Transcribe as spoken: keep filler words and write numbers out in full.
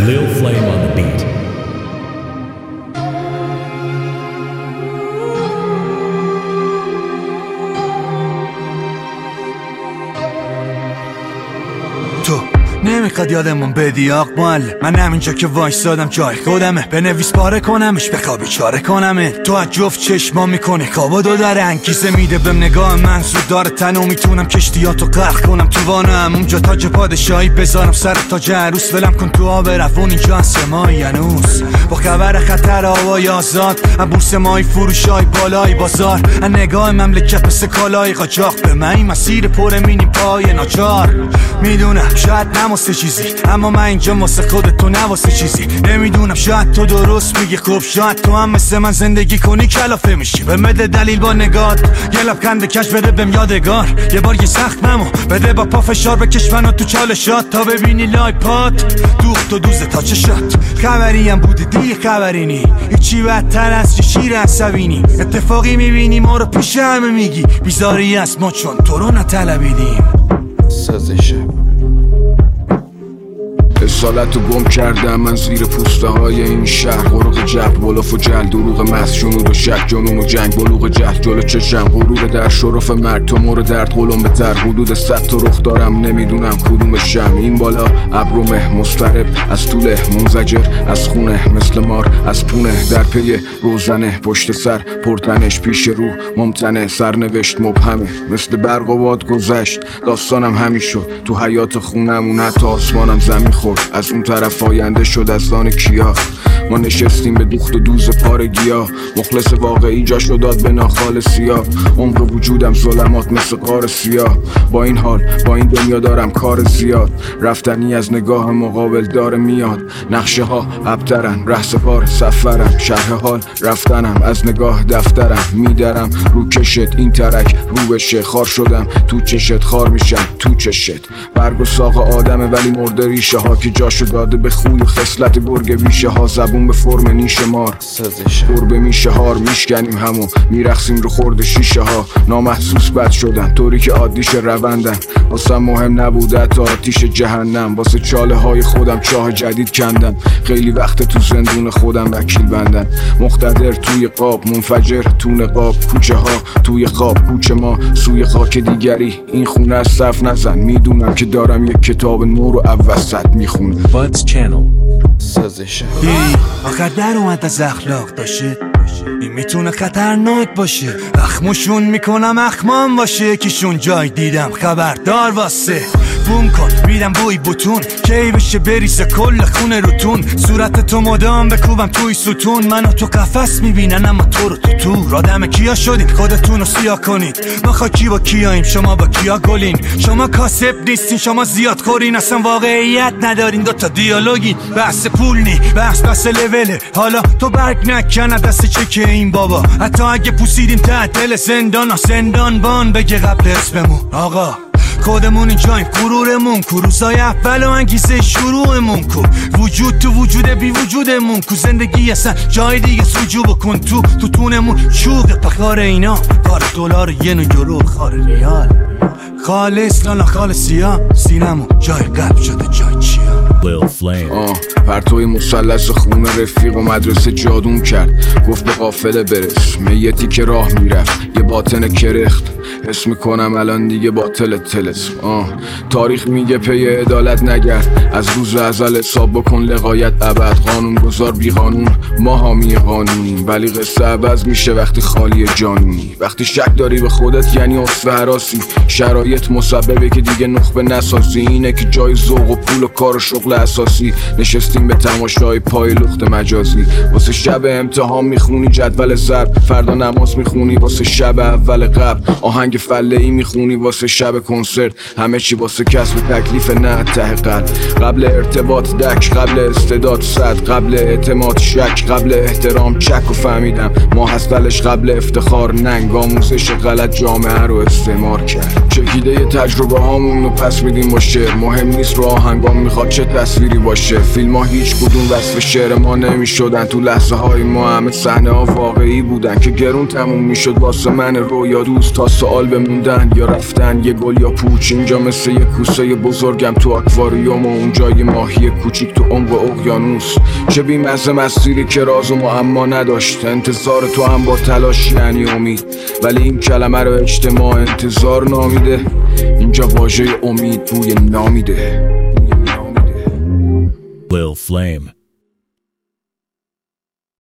Lil Flame on the beat. تو نمیخواد یادمون بدی آق معلم، من همینجا که وایسادم جای خودمه، بنویس پاره کنمش بخوابی چاره کنمه. تو از جفت چشما میکنی خوابا دو داره، انگیزه میده بهم نگاه منظور داره تنو، میتونم کشتیاتو غرق کنم تو وانم، اونجا تاج پادشاهی بذارم سر تاج عروس، ولم کن تو آب روون اینجا سمای هنوز با خبر خطر هوای آزاد، بورس مای فروشای بالای بازار، نگاه مملکت مثل کالای قاچاق، به من این مسیر پر مینی پای ناچار. میدونم شاید نماسته چیزی، اما من اینجا واسه خودت تو نواسه چیزی. نمیدونم شاید تو درست میگی، خوب شاید تو هم مثل من زندگی کنی کلافه میشی. به مده دلیل با نگات، یه لبخند کش بده بهم یادگار، یه بار یه سخت ممو بده با پا فشار بکش منو تو چالشات، تا ببینی لایپات دوخت و دوزه تا چشات. خبریم بودی دی خبری نی، هیچی بدتر از شیر عصبینی، اتفاقی میبینی ما رو پیش همه میگی، بیزاری است ما چون تو رو نطلبیدیم. سازشه اصالت رو گم کردم من زیر پوسته های این شهر، غرق جب بلوف و جل، دروغ محض جنود و شک، جنون و جنگ، بلوغ جهد جلو چشم، غرور در شرف مرگ، تو مورد درد قلم به تر، حدود صد تا رخ دارم نمیدونم کدومشم. این بالا ابرومه مضطرب از طوله منزجر، از خونه مثل مار از پونه، در پی روزنه پشت سر پرتنش، پیش رو ممتنه سرنوشت مبهمه، مثل برق و باد گذشت داستانم همین شد، تو حیات خونمون حتی آسمانم زمین خورد، از اون طرف آینده شد از دان کیا. ما نشستیم به دوخت و دوز پارگیا، مخلص واقعی جاشو داد به ناخال سیاه، عمر وجودم ظلمات مثل غار سیاه. با این حال با این دنیا دارم کار زیاد، رفتنی از نگاه مقابل داره میاد، نقشه ها ابترن ره سپار سفرم، شرح حال رفتنم از نگاه دفترم، میدرم رو کشت این ترک رو بشه، خار شدم تو چشت خار میشم تو چشت، برگ و ساق آدمه ولی مرده ریشه ها که جاشو داده به خوی و خصلت گرگ ویشه ها، زبون به فرم نیش مار قربه میشه هار، میشکنیم همو میرخسیم رو خورد شیشه ها، نامحسوس بد شدن طوری که عادیش روندن، واسه مهم نبوده تا آتیش جهنم، واسه چاله های خودم چاه جدید کندم، خیلی وقت تو زندون خودم وکیل بندن، مقتدر توی قاب منفجر تو نقاب، کوچه ها توی خواب کوچه ما سوی خاک دیگری، این خونه از صف نزن، میدونم که دارم یک کتاب نو رو اوسط میخونم. Buds Channel. سازشه آخر در اومد از اخلاق داشته، این میتونه خطرناک باشه، اخمشون میکنم اخمام باشه، یکیشون جای دیدم خبردار واسه، بوم کن میدم بوی بوتون، کی بشه بریزه کل خونه روتون، صورت تو مدام بکوبم توی ستون، منو تو قفس میبینن اما تو رو تو تو، آدم کیا شدین خودتون رو سیاه کنید، ما خاکی با کیاییم شما با کیا گلین، شما کاسب نیستین شما زیاد خورین، اصلا واقعیت ندارین دوتا دیالوگین، بحث پول نی بحث بحث لوله، حالا تو برگ نکنه دست چکه این بابا، حتی اگه پوسیدیم ته دل زندان ها، زندان بان بگه قبل اسممون آقا، خودمون اینجاییم غرورمون کو، روزای اول و انگیزه شروعمون کو، وجود تو وجود بی وجودمون کو، زندگی اصلا جای دیگه سوجو بکن تو تو تونمون چوب پخار اینا، کار دلار ین و یورو خار ریال، خالص لالا خالصی ها، سینمون جای قبل شده جای چیا. Lil Flame. آه پرتوی مثلث خونه رفیق و مدرسه جادون کرد، گفت به قافله برس، میتی که راه میرفت یه باطن کرخت، حس میکنم الان دیگه باطل تلس. آه تاریخ میگه پی عدالت نگرد، از روز ازل حساب بکن لقایت ابد، قانون گذار بی قانون ما حامی قانونیم، ولی قصه عوض میشه وقتی خالی جانونی، وقتی شک داری به خودت یعنی اصف حراسی، شرایط مسببه که دیگه نخبه نسازی، اینه که جای ذوق و پول و کار و شغل اساسی، نشستیم به تماشای پای لخت مجازی، واسه شب امتحان میخونی جدول ضرب، فردا نماز میخونی واسه شب اول قبل، آهنگ فله ای میخونی واسه شب کنسرت، همه چی واسه کسب تکلیف نه ته قلب، قبل ارتباط دک، قبل استعداد صد، قبل اعتماد شک، قبل احترام چک، و فهمیدم ما هستلش قبل افتخار ننگ، آموزش غلط جامعه رو استعمار کرد، چکیده تجربه هامون رو پس میدیم با شعر، مهم نیست رو آهنگام میخواد چه تصویری باشه. فیلم ها هیچ کدوم وصف شعر ما نمی شدن. تو لحظه های ما همه صحنه ها واقعی بودن که گرون تموم می شد واسه من رویا دوست تا سوال بموندن یا رفتن. یه گل یا پوچ اینجا مثل یه کوسه بزرگم تو آکواریوم و اونجا یه ماهی کوچیک تو عمق اقیانوس. چه بی‌مزه مسیری که راز و معما نداشت. انتظار تو هم با تلاش یعنی امید، ولی این کلمه رو اجتماع انتظار نامیده. اینجا واژه امید بوی نامیده. Lil Flame.